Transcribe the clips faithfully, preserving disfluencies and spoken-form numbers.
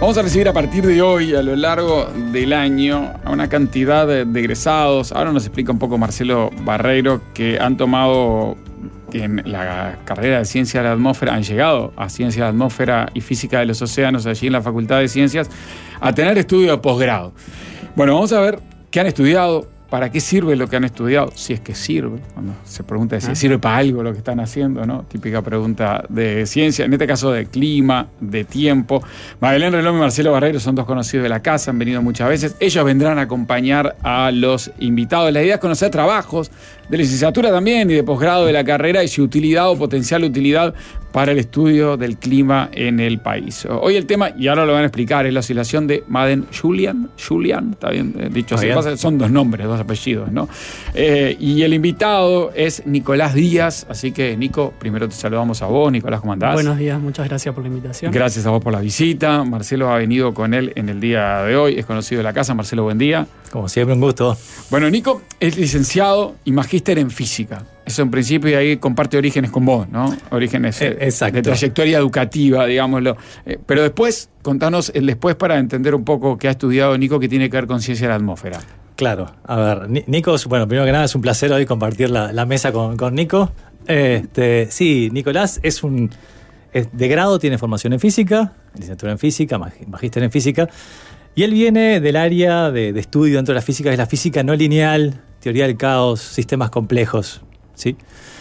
Vamos a recibir a partir de hoy, a lo largo del año, a una cantidad de, de egresados. Ahora nos explica un poco Marcelo Barreiro, que han tomado en la carrera de Ciencia de la Atmósfera, han llegado a Ciencia de la Atmósfera y Física de los Océanos, allí en la Facultad de Ciencias, a tener estudio de posgrado. Bueno, vamos a ver qué han estudiado, para qué sirve lo que han estudiado, si es que sirve. Cuando se pregunta si sirve para algo lo que están haciendo, ¿no? Típica pregunta de ciencia, en este caso de clima, de tiempo. Madeleine Relom y Marcelo Barreiro son dos conocidos de la casa, han venido muchas veces. Ellos vendrán a acompañar a los invitados. La idea es conocer trabajos de licenciatura también y de posgrado de la carrera y su utilidad o potencial utilidad para el estudio del clima en el país. Hoy el tema, y ahora lo van a explicar, es la oscilación de Madden-Julian. Julian, está bien dicho así. Bien. Son dos nombres, dos apellidos, ¿no? Eh, y el invitado es Nicolás Díaz. Así que, Nico, primero te saludamos a vos. Nicolás, ¿cómo andás? Buenos días, muchas gracias por la invitación. Gracias a vos por la visita. Marcelo ha venido con él en el día de hoy. Es conocido de la casa. Marcelo, buen día. Como siempre, un gusto. Bueno, Nico es licenciado y magíster en física. Eso en principio, y ahí comparte orígenes con vos, ¿no? Orígenes eh, de trayectoria educativa, digámoslo. Eh, pero después, contanos el después para entender un poco qué ha estudiado Nico, que tiene que ver con ciencia de la atmósfera. Claro. A ver, Nico, bueno, primero que nada es un placer hoy compartir la, la mesa con, con Nico. Este, sí, Nicolás es un... Es de grado, tiene formación en física, licenciatura en física, magíster en física. Y él viene del área de, de estudio dentro de la física, que es la física no lineal, teoría del caos, sistemas complejos, ¿sí?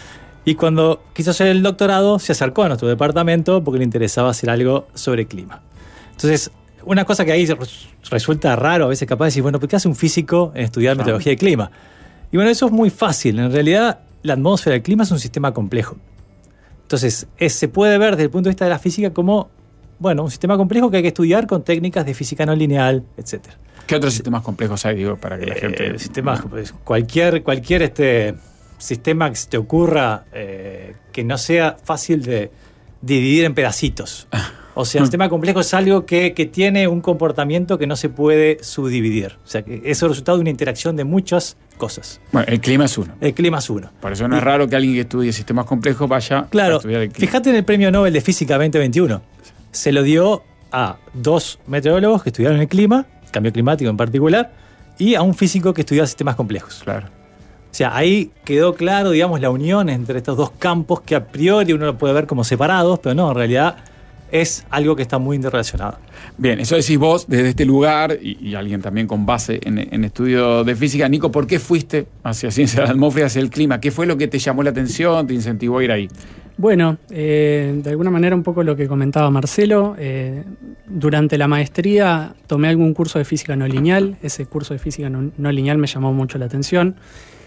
Y cuando quiso hacer el doctorado, se acercó a nuestro departamento porque le interesaba hacer algo sobre clima. Entonces, una cosa que ahí resulta raro, a veces capaz de decir, bueno, ¿por qué hace un físico en estudiar meteorología de clima? Y bueno, eso es muy fácil. En realidad, la atmósfera del clima es un sistema complejo. Entonces, es, se puede ver desde el punto de vista de la física como... Bueno, un sistema complejo que hay que estudiar con técnicas de física no lineal, etcétera. ¿Qué otros sistemas complejos hay, digo, para que la gente... Eh, sistemas, pues, cualquier cualquier este, sistema que se te ocurra eh, que no sea fácil de dividir en pedacitos. O sea, un sistema complejo es algo que, que tiene un comportamiento que no se puede subdividir. O sea, que es el resultado de una interacción de muchas cosas. Bueno, el clima es uno. El clima es uno. Por eso no es raro que alguien que estudie sistemas complejos vaya claro, a estudiar el clima. Fíjate en el Premio Nobel de Física veinte veintiuno. Se lo dio a dos meteorólogos que estudiaron el clima, el cambio climático en particular, y a un físico que estudiaba sistemas complejos. Claro. O sea, ahí quedó claro, digamos, la unión entre estos dos campos que a priori uno lo puede ver como separados, pero no, en realidad es algo que está muy interrelacionado. Bien, eso decís vos desde este lugar y, y alguien también con base en, en estudio de física. Nico, ¿por qué fuiste hacia ciencia de la atmósfera, hacia el clima? ¿Qué fue lo que te llamó la atención, te incentivó a ir ahí? Bueno, eh, de alguna manera un poco lo que comentaba Marcelo. Eh, durante la maestría tomé algún curso de física no lineal. Ese curso de física no, no lineal me llamó mucho la atención.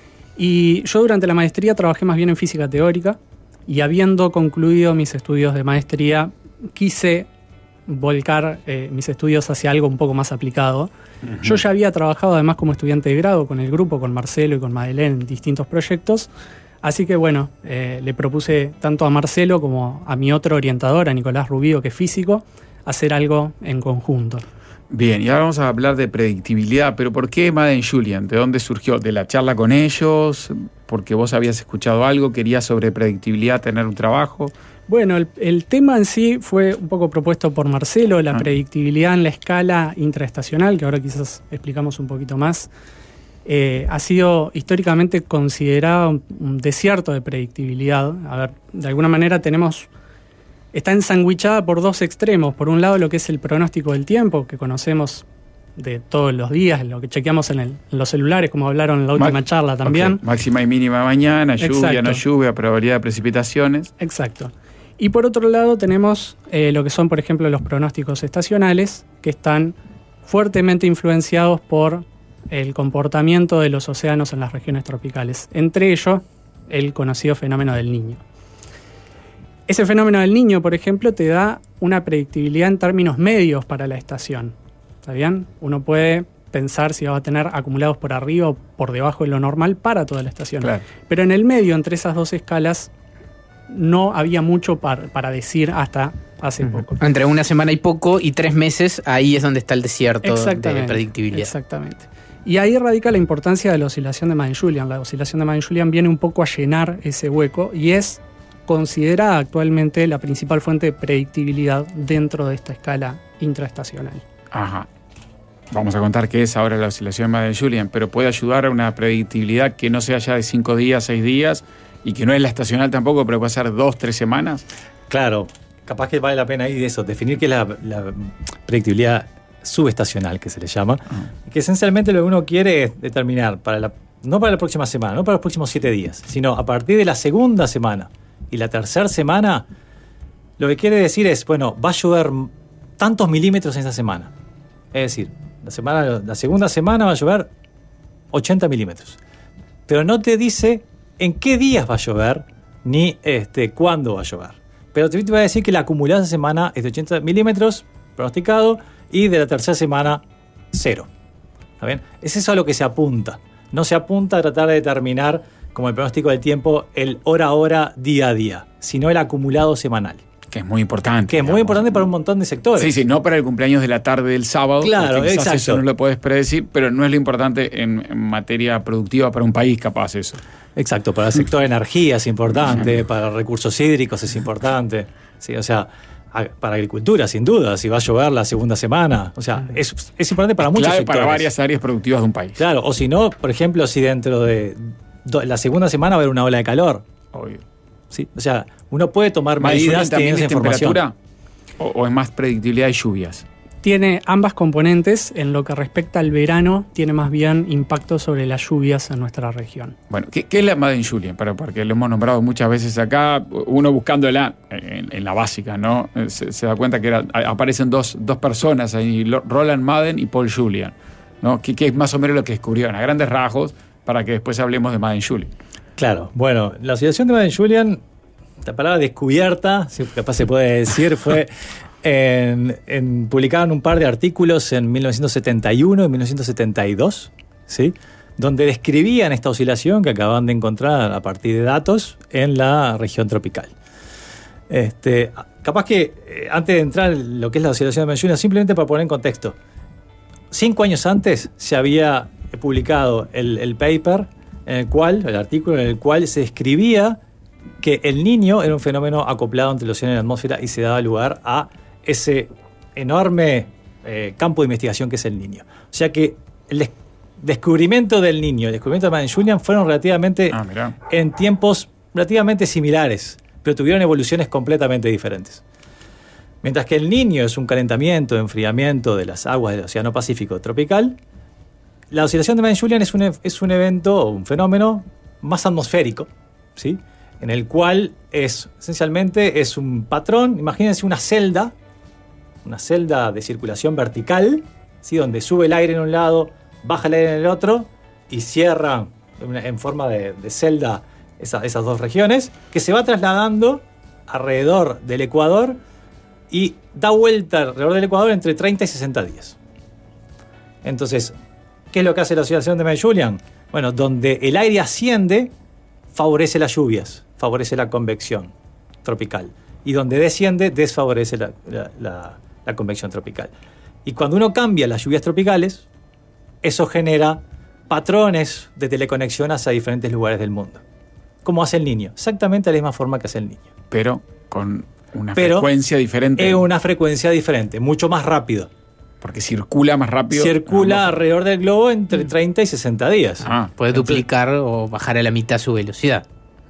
Y yo durante la maestría trabajé más bien en física teórica y habiendo concluido mis estudios de maestría, quise volcar eh, mis estudios hacia algo un poco más aplicado. Uh-huh. Yo ya había trabajado además como estudiante de grado con el grupo, con Marcelo y con Madeleine en distintos proyectos. Así que bueno, eh, le propuse tanto a Marcelo como a mi otro orientador, a Nicolás Rubio, que es físico, hacer algo en conjunto. Bien, y ahora vamos a hablar de predictibilidad, pero ¿por qué Madden-Julian? ¿De dónde surgió? ¿De la charla con ellos? ¿Porque vos habías escuchado algo? ¿Querías sobre predictibilidad tener un trabajo? Bueno, el, el tema en sí fue un poco propuesto por Marcelo, la ah. predictibilidad en la escala intraestacional, que ahora quizás explicamos un poquito más. Eh, ha sido históricamente considerado un desierto de predictibilidad. A ver, de alguna manera tenemos... Está ensanguichada por dos extremos. Por un lado, lo que es el pronóstico del tiempo, que conocemos de todos los días, lo que chequeamos en, el, en los celulares, como hablaron en la última Ma- charla también. Okay. Máxima y mínima mañana, lluvia, Exacto. no lluvia, probabilidad de precipitaciones. Exacto. Y por otro lado tenemos eh, lo que son, por ejemplo, los pronósticos estacionales, que están fuertemente influenciados por el comportamiento de los océanos en las regiones tropicales. Entre ellos, el conocido fenómeno del Niño. Ese fenómeno del Niño, por ejemplo, te da una predictibilidad en términos medios para la estación. ¿Está bien? Uno puede pensar si va a tener acumulados por arriba o por debajo de lo normal para toda la estación. Claro. Pero en el medio, entre esas dos escalas, no había mucho para, para decir hasta hace uh-huh. poco. Entre una semana y poco y tres meses, ahí es donde está el desierto de predictibilidad. Exactamente. Y ahí radica la importancia de la oscilación de Madden-Julian. La oscilación de Madden-Julian viene un poco a llenar ese hueco y es considerada actualmente la principal fuente de predictibilidad dentro de esta escala intraestacional. Ajá. Vamos a contar qué es ahora la oscilación de Madden-Julian, pero puede ayudar a una predictibilidad que no sea ya de cinco días, seis días, y que no es la estacional tampoco, pero puede ser dos, tres semanas. Claro, capaz que vale la pena ahí de eso, definir qué es la, la predictibilidad subestacional, que se le llama, uh-huh. que esencialmente lo que uno quiere es determinar, para la, no para la próxima semana, no para los próximos siete días, sino a partir de la segunda semana y la tercera semana, lo que quiere decir es, bueno, va a llover tantos milímetros en esa semana. Es decir, la, semana, la segunda semana va a llover ochenta milímetros. Pero no te dice en qué días va a llover ni este, cuándo va a llover. Pero te va a decir que la acumulada esa semana es de ochenta milímetros, pronosticado, y de la tercera semana, cero. ¿Está bien? Es eso a lo que se apunta. No se apunta a tratar de determinar, como el pronóstico del tiempo, el hora a hora, día a día, sino el acumulado semanal. Que es muy importante. Que es digamos. muy importante para un montón de sectores. Sí, sí, no para el cumpleaños de la tarde del sábado. Claro, exacto. Eso no lo puedes predecir, pero no es lo importante en, en materia productiva para un país, capaz eso. Exacto, para el sector de energía es importante, para recursos hídricos es importante. Sí, o sea, para agricultura, sin duda, si va a llover la segunda semana. O sea, es, es importante para es muchos clave sectores. Para varias áreas productivas de un país. Claro, o si no, por ejemplo, si dentro de do, la segunda semana va a haber una ola de calor. Obvio. Sí, o sea, uno puede tomar ¿Más medidas también teniendo de esa información. temperatura? O, ¿O es más predictibilidad de lluvias? Tiene ambas componentes. En lo que respecta al verano, tiene más bien impacto sobre las lluvias en nuestra región. Bueno, ¿qué, qué es la Madden-Julian? Porque lo hemos nombrado muchas veces acá, uno buscándola en, en la básica, ¿no? Se, se da cuenta que era, aparecen dos, dos personas ahí, Roland Madden y Paul Julian, ¿no? Que, que es más o menos lo que descubrieron, a grandes rasgos, para que después hablemos de Madden-Julian. Claro, bueno, la oscilación de Madden-Julian, la palabra descubierta, si capaz se puede decir, fue en, en, publicaban un par de artículos en mil novecientos setenta y uno y mil novecientos setenta y dos, ¿sí? Donde describían esta oscilación que acaban de encontrar a partir de datos en la región tropical. Este, capaz que eh, antes de entrar en lo que es la oscilación de Madden-Julian, simplemente para poner en contexto, cinco años antes se había publicado el, el paper en el cual, el artículo en el cual se describía que el Niño era un fenómeno acoplado entre el océano y la atmósfera y se daba lugar a ese enorme eh, campo de investigación que es el Niño. O sea que el des- descubrimiento del Niño y el descubrimiento de Madden-Julian fueron relativamente ah, en tiempos relativamente similares, pero tuvieron evoluciones completamente diferentes. Mientras que el Niño es un calentamiento, enfriamiento de las aguas del Océano Pacífico tropical, la oscilación de Madden-Julian es un, es un evento o un fenómeno más atmosférico, ¿sí? En el cual es esencialmente es un patrón, imagínense una celda, una celda de circulación vertical, ¿sí? Donde sube el aire en un lado, baja el aire en el otro y cierra en forma de, de celda esa, esas dos regiones, que se va trasladando alrededor del Ecuador y da vuelta alrededor del Ecuador entre treinta y sesenta días. Entonces, ¿qué es lo que hace la oscilación de Madden-Julian? Bueno, donde el aire asciende, favorece las lluvias, favorece la convección tropical. Y donde desciende, desfavorece la, la, la, la convección tropical. Y cuando uno cambia las lluvias tropicales, eso genera patrones de teleconexión hacia diferentes lugares del mundo. Como hace el Niño, exactamente de la misma forma que hace el Niño. Pero con una Pero frecuencia diferente. Es una frecuencia diferente, mucho más rápido. Porque circula más rápido. Circula ah, alrededor del globo entre treinta y sesenta días. Ah, puede duplicar o bajar a la mitad su velocidad.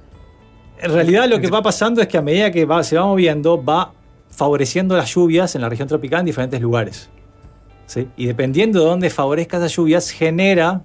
En realidad lo que va pasando es que a medida que va, se va moviendo, va favoreciendo las lluvias en la región tropical en diferentes lugares. ¿Sí? Y dependiendo de dónde favorezca esas lluvias, genera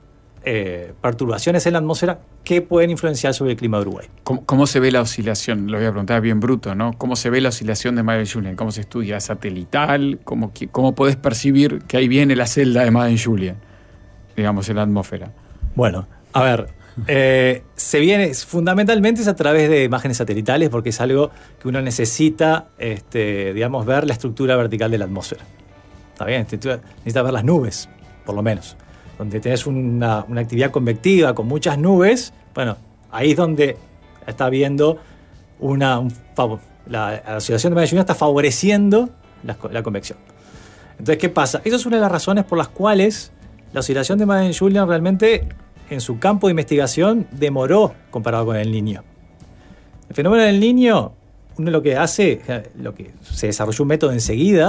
eh, perturbaciones en la atmósfera que pueden influenciar sobre el clima de Uruguay. ¿Cómo, cómo se ve la oscilación? Lo voy a preguntar bien bruto, ¿no? ¿Cómo se ve la oscilación de Madden-Julian? ¿Cómo se estudia? ¿Satelital? ¿Cómo, cómo podés percibir que ahí viene la celda de Madden-Julian? Digamos, en la atmósfera. Bueno, a ver, eh, se viene, fundamentalmente es a través de imágenes satelitales porque es algo que uno necesita, este, digamos, ver la estructura vertical de la atmósfera. ¿Está bien? Necesitas ver las nubes, por lo menos. Donde tenés una, una actividad convectiva con muchas nubes, bueno, ahí es donde está viendo una... Un, la, la oscilación de Madden-Julian está favoreciendo la, la convección. Entonces, ¿qué pasa? Esa es una de las razones por las cuales la oscilación de Madden-Julian realmente en su campo de investigación demoró comparado con el Niño. El fenómeno del Niño, uno lo que hace, lo que se desarrolló un método enseguida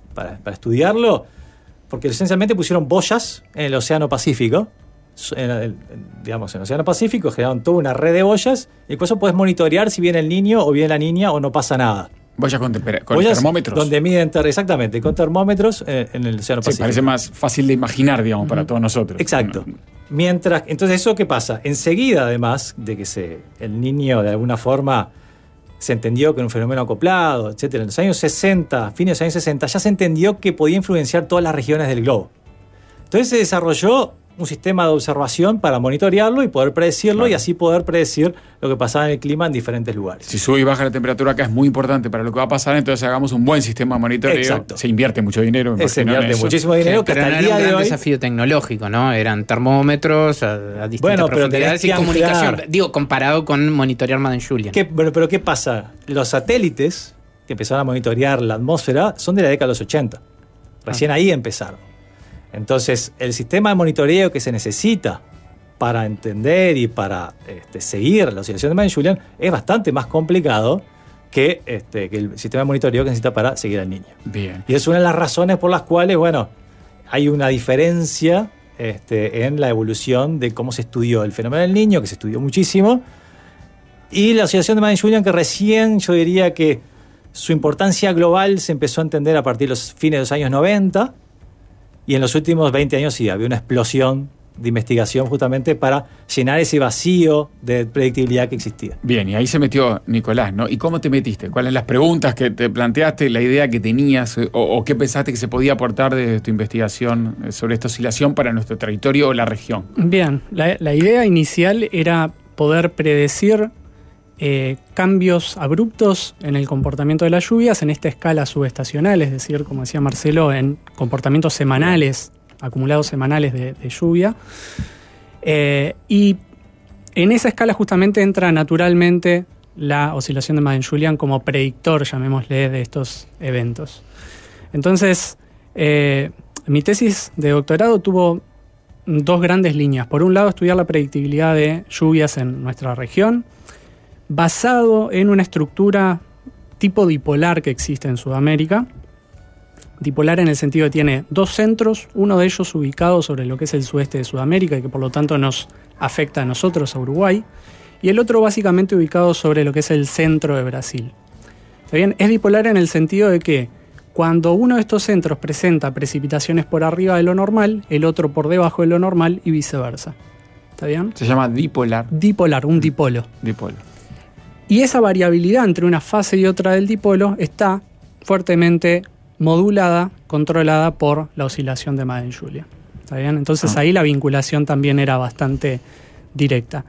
para, para estudiarlo, porque esencialmente pusieron boyas en el Océano Pacífico. En el, digamos, en el Océano Pacífico generaron toda una red de boyas y con eso puedes monitorear si viene el niño o viene la niña o no pasa nada. Boyas con, tempera- con boyas termómetros. Donde miden, ter- exactamente, con termómetros eh, en el Océano Sí, Pacífico. parece más fácil de imaginar, digamos, para todos nosotros. Exacto. Mientras, entonces, ¿eso qué pasa? Enseguida, además de que se, el niño de alguna forma se entendió que era un fenómeno acoplado, etcétera. En los años sesenta, fines de los años sesenta, ya se entendió que podía influenciar todas las regiones del globo. Entonces se desarrolló un sistema de observación para monitorearlo y poder predecirlo, claro, y así poder predecir lo que pasaba en el clima en diferentes lugares. Si sube y baja la temperatura acá es muy importante para lo que va a pasar, entonces hagamos un buen sistema de monitoreo. Exacto. Se invierte mucho dinero. Me Se invierte muchísimo dinero, sí, que pero hasta no el era día un de gran hoy... desafío tecnológico, ¿no? Eran termómetros a, a distintas Bueno, pero profundidades tenés y que comunicación. ampliar. Digo, comparado con monitorear Madden-Julian. ¿Qué, pero, pero ¿qué pasa? Los satélites que empezaron a monitorear la atmósfera son de la década de los ochenta. Recién ah. ahí empezaron. Entonces, el sistema de monitoreo que se necesita para entender y para este, seguir la oscilación de Madden-Julian es bastante más complicado que, este, que el sistema de monitoreo que necesita para seguir al niño. Bien. Y es una de las razones por las cuales, bueno, hay una diferencia este, en la evolución de cómo se estudió el fenómeno del niño, que se estudió muchísimo, y la oscilación de Madden-Julian, que recién yo diría que su importancia global se empezó a entender a partir de los fines de los años noventa, y en los últimos veinte años sí, había una explosión de investigación justamente para llenar ese vacío de predictibilidad que existía. Bien, y ahí se metió Nicolás, ¿no? ¿Y cómo te metiste? ¿Cuáles las preguntas que te planteaste, la idea que tenías o, o qué pensaste que se podía aportar desde tu investigación sobre esta oscilación para nuestro territorio o la región? Bien, la, la idea inicial era poder predecir eh, cambios abruptos en el comportamiento de las lluvias en esta escala subestacional, es decir, como decía Marcelo, en comportamientos semanales, acumulados semanales de, de lluvia. Eh, y en esa escala justamente entra naturalmente la oscilación de Madden-Julian como predictor, llamémosle, de estos eventos. Entonces, eh, mi tesis de doctorado tuvo dos grandes líneas. Por un lado, estudiar la predictibilidad de lluvias en nuestra región, basado en una estructura tipo dipolar que existe en Sudamérica. Dipolar en el sentido de que tiene dos centros, uno de ellos ubicado sobre lo que es el sudeste de Sudamérica y que por lo tanto nos afecta a nosotros, a Uruguay, y el otro básicamente ubicado sobre lo que es el centro de Brasil. ¿Está bien? Es dipolar en el sentido de que cuando uno de estos centros presenta precipitaciones por arriba de lo normal, el otro por debajo de lo normal y viceversa. ¿Está bien? Se llama dipolar. Dipolar, un dipolo. Dipolo. Y esa variabilidad entre una fase y otra del dipolo está fuertemente modulada, controlada por la oscilación de Madden-Julian. ¿Está bien? Entonces ah. ahí la vinculación también era bastante directa.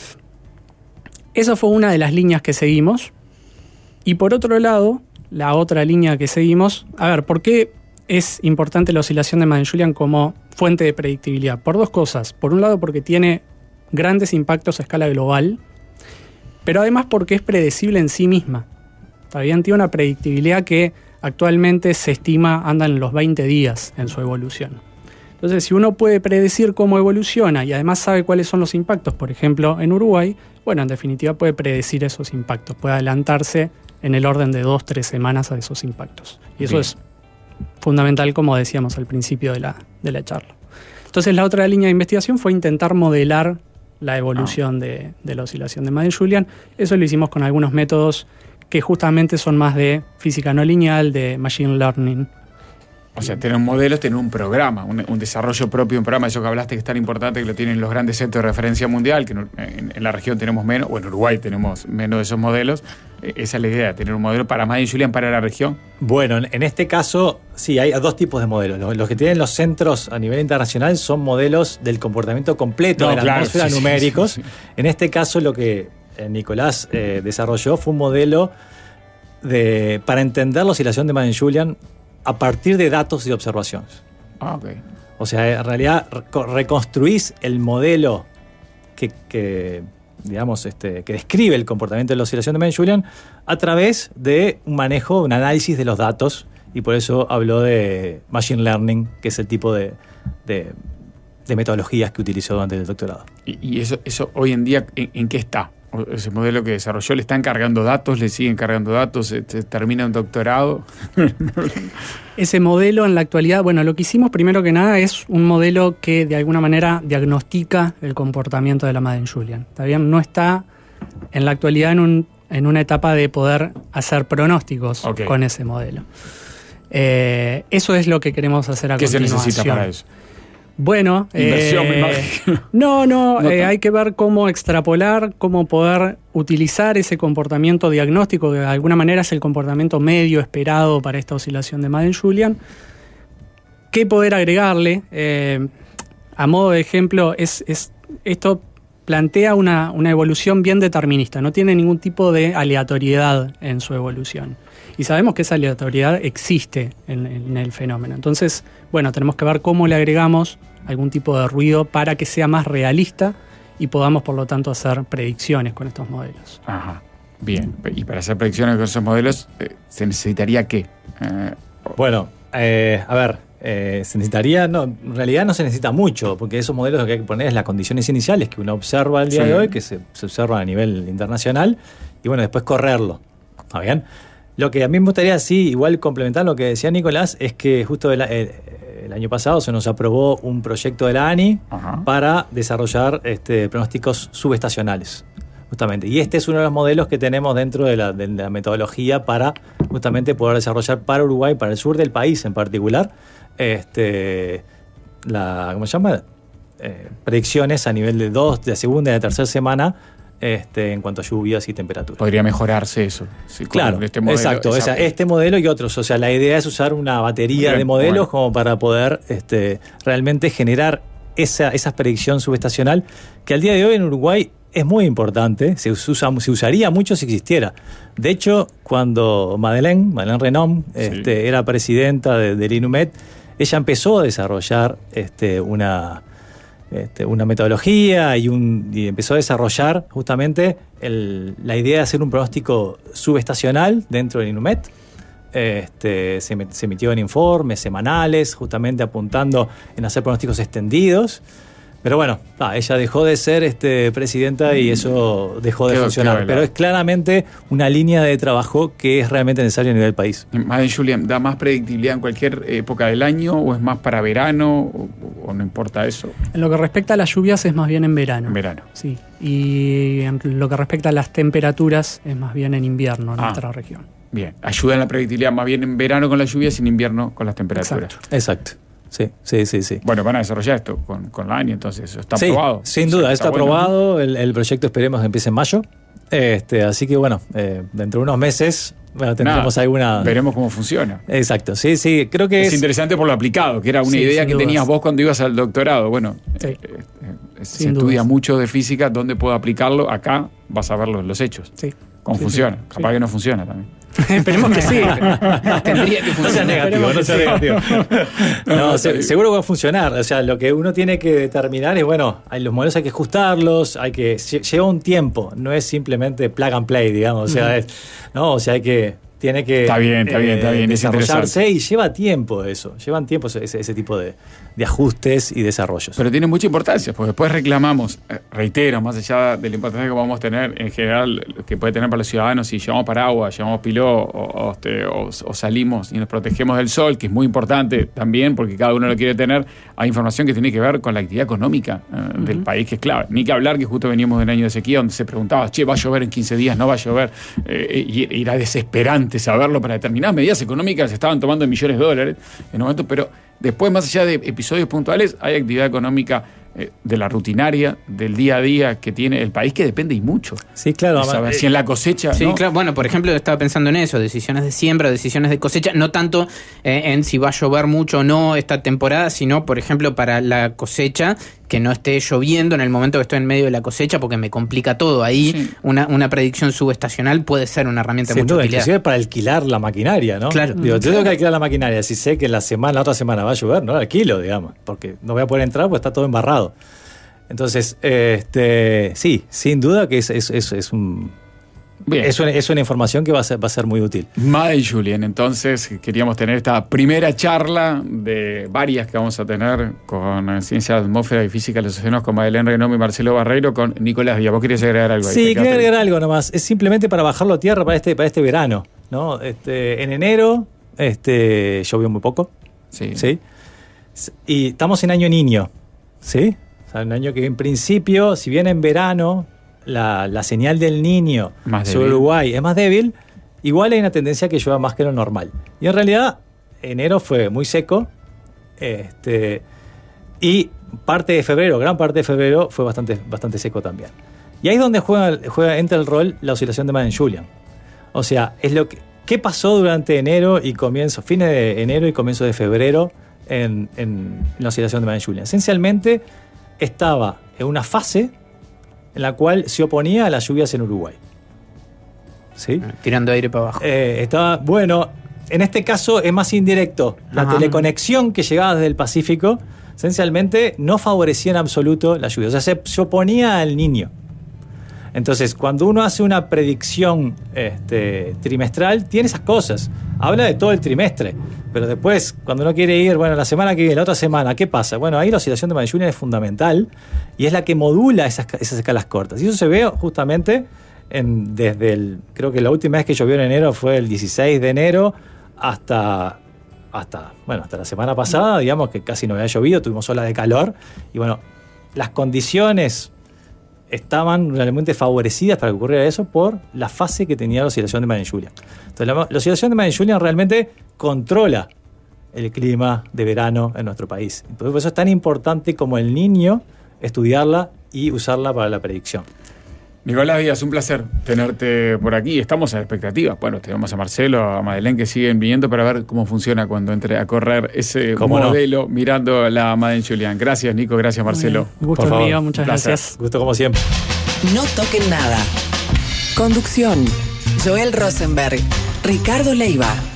Esa fue una de las líneas que seguimos. Y por otro lado, la otra línea que seguimos... A ver, ¿por qué es importante la oscilación de Madden-Julian como fuente de predictibilidad? Por dos cosas. Por un lado, porque tiene grandes impactos a escala global, pero además porque es predecible en sí misma. ¿Está bien? Tiene una predictibilidad que actualmente se estima anda en los veinte días en su evolución. Entonces, si uno puede predecir cómo evoluciona y además sabe cuáles son los impactos, por ejemplo, en Uruguay, bueno, en definitiva puede predecir esos impactos, puede adelantarse en el orden de dos, tres semanas a esos impactos. Y eso Bien. es fundamental, como decíamos al principio de la, de la charla. Entonces, la otra línea de investigación fue intentar modelar la evolución ah. de, de la oscilación de Madden-Julian. Eso lo hicimos con algunos métodos que justamente son más de física no lineal, de machine learning. O sea, tener un modelo es tener un programa, un, un desarrollo propio, un programa, eso que hablaste que es tan importante, que lo tienen los grandes centros de referencia mundial, que en, en, en la región tenemos menos, o en Uruguay tenemos menos de esos modelos. Esa es la idea, tener un modelo para Madden-Julian para la región. Bueno, en este caso, sí, hay dos tipos de modelos. Los, los que tienen los centros a nivel internacional son modelos del comportamiento completo no, de la claro, atmósfera sí, numéricos. Sí, sí, sí. En este caso, lo que Nicolás eh, desarrolló fue un modelo de, para entender la oscilación de Madden-Julian a partir de datos y observaciones. Ah, ok. O sea, en realidad reconstruís el modelo que, que digamos, este, que describe el comportamiento de la oscilación de Madden-Julian a través de un manejo, un análisis de los datos, y por eso habló de machine learning, que es el tipo de, de, de metodologías que utilizó durante el doctorado. ¿Y, y eso, eso hoy en día en, en qué está? Ese modelo que desarrolló, ¿le están cargando datos? ¿Le siguen cargando datos? Este, ¿Termina un doctorado? Ese modelo en la actualidad, bueno, lo que hicimos primero que nada es un modelo que de alguna manera diagnostica el comportamiento de la Madden-Julian. ¿Está bien? No está en la actualidad en, un, en una etapa de poder hacer pronósticos okay. con ese modelo. Eh, eso es lo que queremos hacer a ¿Qué continuación. ¿Qué se necesita para eso? Bueno, Inversión, eh, me imagino. no, no, no eh, hay que ver cómo extrapolar, cómo poder utilizar ese comportamiento diagnóstico, que de alguna manera es el comportamiento medio esperado para esta oscilación de Madden-Julian. ¿Qué poder agregarle? Eh, a modo de ejemplo, es, es esto plantea una, una evolución bien determinista, no tiene ningún tipo de aleatoriedad en su evolución. Y sabemos que esa aleatoriedad existe en, en el fenómeno. Entonces, bueno, tenemos que ver cómo le agregamos algún tipo de ruido para que sea más realista y podamos, por lo tanto, hacer predicciones con estos modelos. Ajá, bien. Y para hacer predicciones con esos modelos, eh, ¿se necesitaría qué? Eh, bueno, eh, a ver, eh, se necesitaría, no, en realidad no se necesita mucho, porque esos modelos lo que hay que poner es las condiciones iniciales que uno observa al día sí. de hoy, que se, se observa a nivel internacional, y bueno, después correrlo. ¿Está bien? Lo que a mí me gustaría, sí, igual complementar lo que decía Nicolás, es que justo el, el, el año pasado se nos aprobó un proyecto de la ANI Ajá. para desarrollar este, pronósticos subestacionales, justamente. Y este es uno de los modelos que tenemos dentro de la, de la metodología para justamente poder desarrollar para Uruguay, para el sur del país en particular, este, la, ¿cómo se llama? Eh, predicciones a nivel de dos, de la segunda y de la tercera semana, Este, en cuanto a lluvias y temperaturas. Podría mejorarse eso. Sí, claro, este modelo, exacto. O sea, este modelo y otros. O sea, la idea es usar una batería Bien, de modelos bueno. como para poder este, realmente generar esa, esa predicción subestacional que al día de hoy en Uruguay es muy importante. Se, usa, se usaría mucho si existiera. De hecho, cuando Madeleine, Madeleine Renom, sí. este, era presidenta de, del INUMED, ella empezó a desarrollar este, una... Este, una metodología y, un, y empezó a desarrollar justamente el, la idea de hacer un pronóstico subestacional dentro del INUMED. Este, se, se emitieron informes semanales justamente apuntando en hacer pronósticos extendidos. Pero bueno, ah, ella dejó de ser este, presidenta y eso dejó de quedó, funcionar. Quedó Pero es claramente una línea de trabajo que es realmente necesaria a nivel país. Madden-Julian, ¿da más predictibilidad en cualquier época del año o es más para verano o, o no importa eso? En lo que respecta a las lluvias es más bien en verano. En verano. Sí. Y en lo que respecta a las temperaturas es más bien en invierno en ah, nuestra región. Bien. Ayuda en la predictibilidad más bien en verano con las lluvias y en invierno con las temperaturas. Exacto. Exacto. Sí, sí, sí, sí. Bueno, van a desarrollar esto con, con la ANI, entonces eso está sí, aprobado. Sin duda, o sea, está, está bueno. aprobado. El, el proyecto esperemos que empiece en mayo. Este, así que bueno, eh, dentro de unos meses bueno, tendremos Nada, alguna. Veremos cómo funciona. Exacto, sí, sí. Creo que es. Es interesante por lo aplicado, que era una sí, idea que dudas. tenías vos cuando ibas al doctorado. Bueno, sí. eh, eh, se dudas. estudia mucho de física, ¿dónde puedo aplicarlo? Acá vas a ver los, los hechos. Sí. Cómo sí, funciona. Sí. Capaz sí. que no funciona también. Esperemos que sí. Tendría que funcionar. negativo, no sea negativo. No, se, seguro que va a funcionar. O sea, lo que uno tiene que determinar es, bueno, hay los modelos hay que ajustarlos, hay que lleva un tiempo, no es simplemente plug and play, digamos. O sea, uh-huh. es, no, o sea, hay que tiene que está bien, está bien, eh, está bien, desarrollarse y lleva tiempo eso, llevan tiempo ese, ese tipo de, de ajustes y desarrollos. Pero tiene mucha importancia, porque después reclamamos, reitero, más allá de la importancia que podamos tener en general, que puede tener para los ciudadanos si llevamos paraguas, llevamos piló o, o, o, o salimos y nos protegemos del sol, que es muy importante también, porque cada uno lo quiere tener, hay información que tiene que ver con la actividad económica eh, uh-huh. del país, que es clave. Ni que hablar que justo venimos de un año de sequía, donde se preguntaba, che, ¿va a llover en quince días? ¿No va a llover? Eh, y, y era desesperante saberlo para determinadas medidas económicas se estaban tomando en millones de dólares en un momento, pero después, más allá de episodios puntuales, hay actividad económica eh, de la rutinaria, del día a día que tiene el país, que depende y mucho. Sí, claro. Saber, eh, si en la cosecha... Sí, ¿no? claro. Bueno, por ejemplo, estaba pensando en eso, decisiones de siembra, decisiones de cosecha, no tanto eh, en si va a llover mucho o no esta temporada, sino, por ejemplo, para la cosecha, que no esté lloviendo en el momento que estoy en medio de la cosecha, porque me complica todo. Ahí sí. una, una predicción subestacional puede ser una herramienta Sin mucho duda, utilidad. Inclusive para alquilar la maquinaria, ¿no? Claro. Digo, yo tengo que alquilar la maquinaria. Si sé que la semana, la otra semana va a llover, no la alquilo, digamos, porque no voy a poder entrar porque está todo embarrado. Entonces, este, sí, sin duda que es, es, es, es un Bien. Es una, es una información que va a ser, va a ser muy útil. Made in Julian, entonces queríamos tener esta primera charla de varias que vamos a tener con Ciencia de la Atmósfera y Física de los Océanos con Madeleine Renom y Marcelo Barreiro con Nicolás Díaz. ¿Vos querías agregar algo ahí? Sí, quería agregar algo nomás. Es simplemente para bajarlo a tierra para este, para este verano, ¿no? Este, en enero este, llovió muy poco. Sí. ¿Sí? Y estamos en año niño, ¿sí? O sea, un año que en principio, si bien en verano la, la señal del niño Más sobre débil. Uruguay es más débil, igual hay una tendencia que llueva más que lo normal. Y en realidad, enero fue muy seco, este, y parte de febrero, gran parte de febrero, fue bastante, bastante seco también. Y ahí es donde juega, juega, entra el rol la oscilación de Made in Julian. O sea, es lo que, ¿qué pasó durante enero y comienzo, fines de enero y comienzo de febrero en, en, en la oscilación de Made in Julian? Esencialmente estaba en una fase en la cual se oponía a las lluvias en Uruguay. ¿Sí? Tirando aire para abajo. Eh, estaba, bueno, en este caso es más indirecto. La Ajá. teleconexión que llegaba desde el Pacífico, esencialmente no favorecía en absoluto la lluvia. O sea, se, se oponía al niño. Entonces, cuando uno hace una predicción este, trimestral, tiene esas cosas. Habla de todo el trimestre. Pero después, cuando uno quiere ir, bueno, la semana que viene, la otra semana, ¿qué pasa? Bueno, ahí la oscilación de Made in Julian es fundamental y es la que modula esas, esas escalas cortas. Y eso se ve justamente en, desde el... Creo que la última vez que llovió en enero fue el dieciséis de enero hasta... hasta, bueno, hasta la semana pasada, digamos que casi no había llovido, tuvimos ola de calor. Y bueno, las condiciones estaban realmente favorecidas para que ocurriera eso por la fase que tenía la oscilación de Made in Julian. Entonces, la, la oscilación de Made in Julian realmente controla el clima de verano en nuestro país. Por eso es tan importante como el niño estudiarla y usarla para la predicción. Nicolás Díaz, un placer tenerte por aquí. Estamos en expectativa. Bueno, tenemos a Marcelo, a Madeleine que siguen viniendo para ver cómo funciona cuando entre a correr ese modelo no? mirando la Made in Julian. Gracias, Nico. Gracias, Marcelo. Gusto por mío, favor. muchas gracias. Gusto como siempre. No toquen nada. Conducción: Joel Rosenberg, Ricardo Leiva.